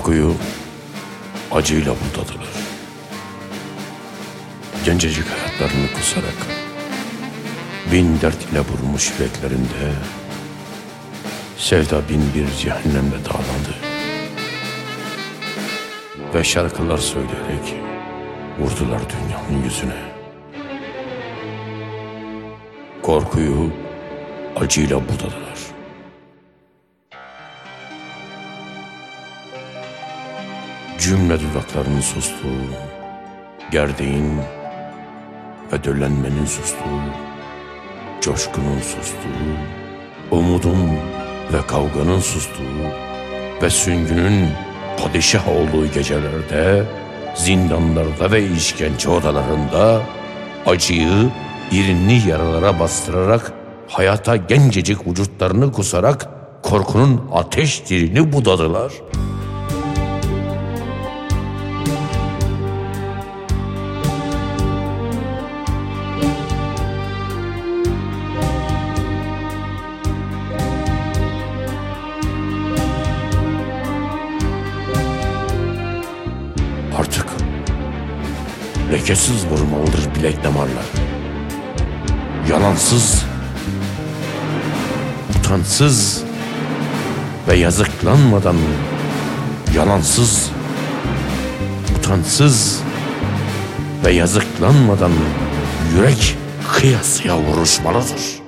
Korkuyu acıyla budadılar. Gencecik hayatlarını kusarak bin dert ile vurmuş yüreklerinde sevda bin bir cehennemle dağlandı. Ve şarkılar söyleyerek vurdular dünyanın yüzüne. Korkuyu acıyla budadılar. Cümle dudaklarının sustuğu, gerdeğin ve döllenmenin sustuğu, coşkunun sustuğu, umudun ve kavganın sustuğu ve süngünün padişah olduğu gecelerde, zindanlarda ve işkence odalarında acıyı irinli yaralara bastırarak, hayata gencecik vücutlarını kusarak korkunun ateş dilini budadılar. Artık lekesiz vurmalıdır bilek damarlar. Yalansız, utansız ve yazıklanmadan, yalansız, utansız ve yazıklanmadan yürek kıyasıya vuruşmalıdır.